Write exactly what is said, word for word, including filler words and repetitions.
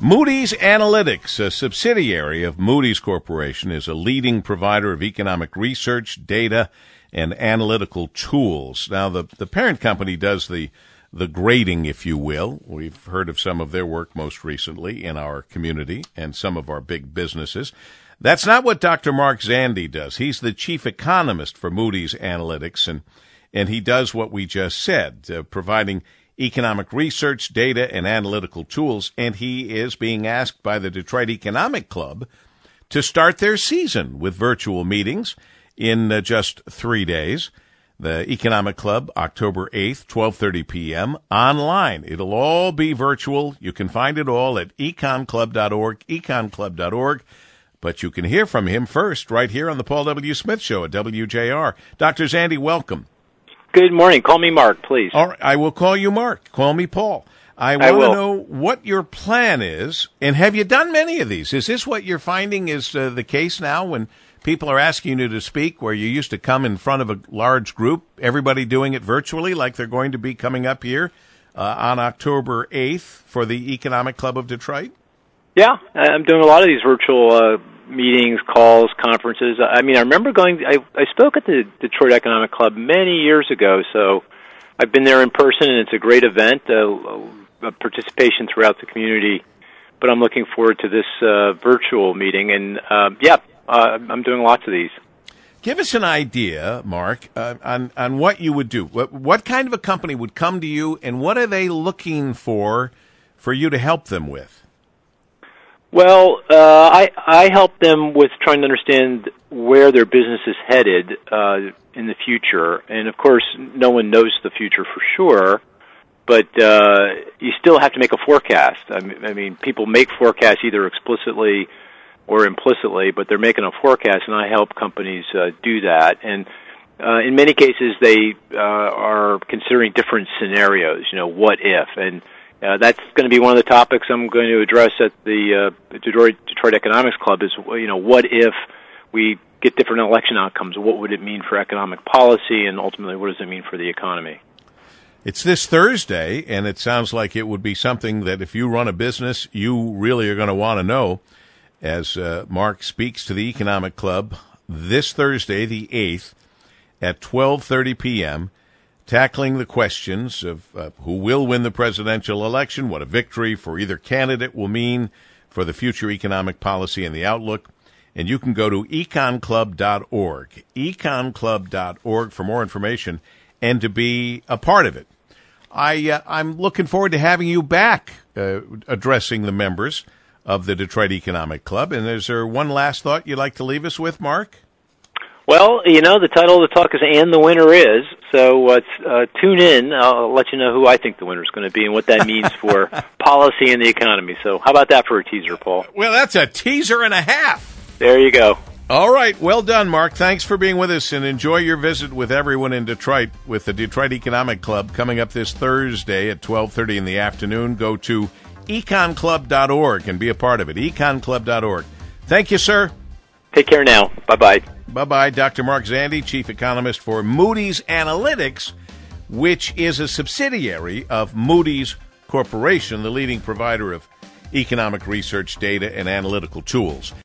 Moody's Analytics, a subsidiary of Moody's Corporation, is a leading provider of economic research, data, and analytical tools. Now, the, the parent company does the the grading, if you will. We've heard of some of their work most recently in our community and some of our big businesses. That's not what Doctor Mark Zandi does. He's the chief economist for Moody's Analytics, and, and he does what we just said, uh, providing economic research, data, and analytical tools, and he is being asked by the Detroit Economic Club to start their season with virtual meetings in uh, just three days. The Economic Club, October eighth, twelve thirty p.m., online. It'll all be virtual. You can find it all at econ club dot org, econ club dot org. But you can hear from him first right here on the Paul W. Smith Show at W J R. Doctor Zandi, welcome. Good morning. Call me Mark, please. All right, I will call you Mark. Call me Paul. I want to know what your plan is, and have you done many of these? Is this what you're finding is uh, the case now when people are asking you to speak, where you used to come in front of a large group, everybody doing it virtually like they're going to be coming up here uh, on October eighth for the Economic Club of Detroit? Yeah, I'm doing a lot of these virtual uh, meetings, calls, conferences. I mean, I remember going, I, I spoke at the Detroit Economic Club many years ago, so I've been there in person, and it's a great event, uh, participation throughout the community, but I'm looking forward to this uh, virtual meeting, and uh, yeah, uh, I'm doing lots of these. Give us an idea, Mark, uh, on, on what you would do. What, what kind of a company would come to you, and what are they looking for for you to help them with? Well, uh, I, I help them with trying to understand where their business is headed uh, in the future. And, of course, no one knows the future for sure, but uh, you still have to make a forecast. I mean, I mean, people make forecasts either explicitly or implicitly, but they're making a forecast, and I help companies uh, do that. And uh, in many cases, they uh, are considering different scenarios, you know, what if, and Uh, that's going to be one of the topics I'm going to address at the uh, Detroit, Detroit Economics Club is, you know, what if we get different election outcomes? What would it mean for economic policy, and ultimately what does it mean for the economy? It's this Thursday, and it sounds like it would be something that if you run a business, you really are going to want to know as uh, Mark speaks to the Economic Club this Thursday, the eighth, at twelve thirty p.m., tackling the questions of uh, who will win the presidential election, what a victory for either candidate will mean for the future economic policy and the outlook. And you can go to econ club dot org, econ club dot org for more information and to be a part of it. I, uh, I'm looking forward to having you back uh, addressing the members of the Detroit Economic Club. And is there one last thought you'd like to leave us with, Mark? Well, you know, the title of the talk is And the Winner Is, so uh, uh, tune in. I'll let you know who I think the winner is going to be and what that means for policy and the economy. So how about that for a teaser, Paul? Well, that's a teaser and a half. There you go. All right. Well done, Mark. Thanks for being with us, and enjoy your visit with everyone in Detroit with the Detroit Economic Club coming up this Thursday at twelve thirty in the afternoon. Go to econ club dot org and be a part of it, econ club dot org. Thank you, sir. Take care now. Bye-bye. Bye-bye. Doctor Mark Zandi, Chief Economist for Moody's Analytics, which is a subsidiary of Moody's Corporation, the leading provider of economic research, data, and analytical tools.